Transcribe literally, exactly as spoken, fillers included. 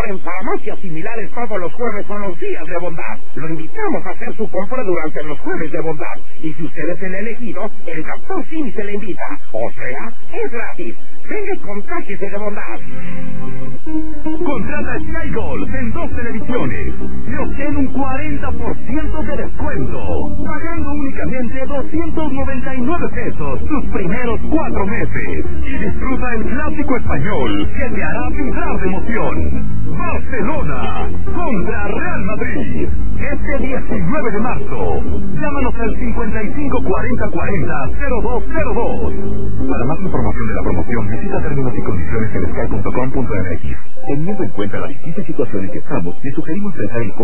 en farmacias similares todos los jueves son los días de bondad. Lo invitamos a hacer su compra durante los jueves de bondad. Y si usted es el elegido, el doctor Simi se le invita. O sea, es gratis. Venga y contágiese de bondad. Contrata Sky Gold en dos televisiones y obtén un cuarenta por ciento de descuento, pagando únicamente doscientos noventa y nueve pesos sus primeros cuatro meses. Y disfruta el clásico español que te hará vibrar de emoción. Barcelona contra Real Madrid, este diecinueve de marzo. Llámanos al cincuenta y cinco cuarenta cuarenta cero dos cero dos. Para más información de la promoción, visita términos y condiciones en sky punto com punto m x. Teniendo en cuenta la difícil situación en que estamos, le sugerimos pensar en